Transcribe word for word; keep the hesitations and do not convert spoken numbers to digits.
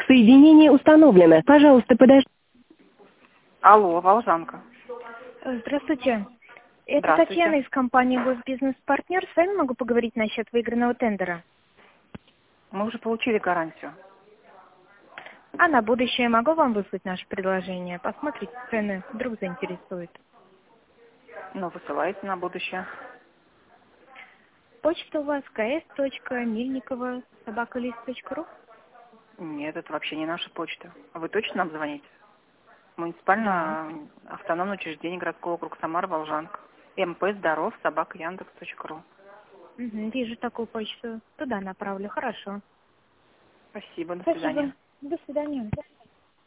Соединение установлено. Пожалуйста, подождите. Алло, Волжанка. Здравствуйте. Это Здравствуйте. Татьяна из компании «Госбизнес-партнер». С вами могу поговорить насчет выигранного тендера. Мы уже получили гарантию. А на будущее могу вам выслать наше предложение? Посмотрите цены, вдруг заинтересует. Ну, высылайте на будущее. Почта у вас ks.мельникова собака лист точка ру? Нет, это вообще не наша почта. А вы точно нам звоните? Муниципальное автономное учреждение городского округа Самара, Волжанка. мп здоров собака яндекс точка ру. Угу, вижу такую почту. Туда направлю. Хорошо. Спасибо, до Спасибо. свидания. До свидания.